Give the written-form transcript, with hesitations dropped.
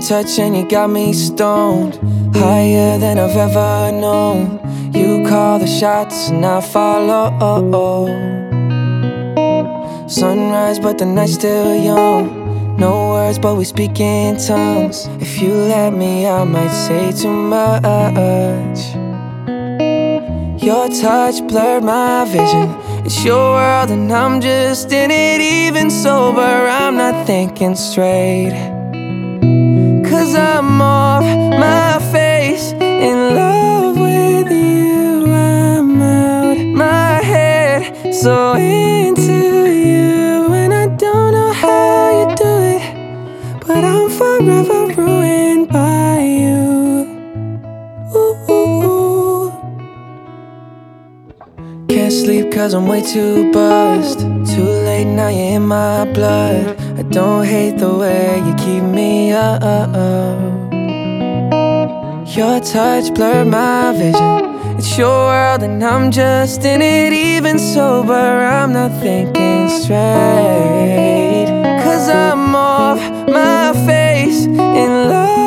touch and you got me stoned, higher than I've ever known. You call the shots and I follow. Sunrise but the night's still young. No words but we speak in tongues. If you let me I might say too much. Your touch blurred my vision. It's your world and I'm just in it. Even sober I'm not thinking straight, 'cause I'm off my face, in love with you. I'm out my head, so into you. And I don't know how you do it, but I'm forever ruined by you. Ooh, ooh, ooh. Can't sleep 'cause I'm way too buzzed. Too late now, you're in my blood. I don't hate the way you keep me up. Your touch blurred my vision. It's your world and I'm just in it. Even sober I'm not thinking straight, 'cause I'm off my face, in love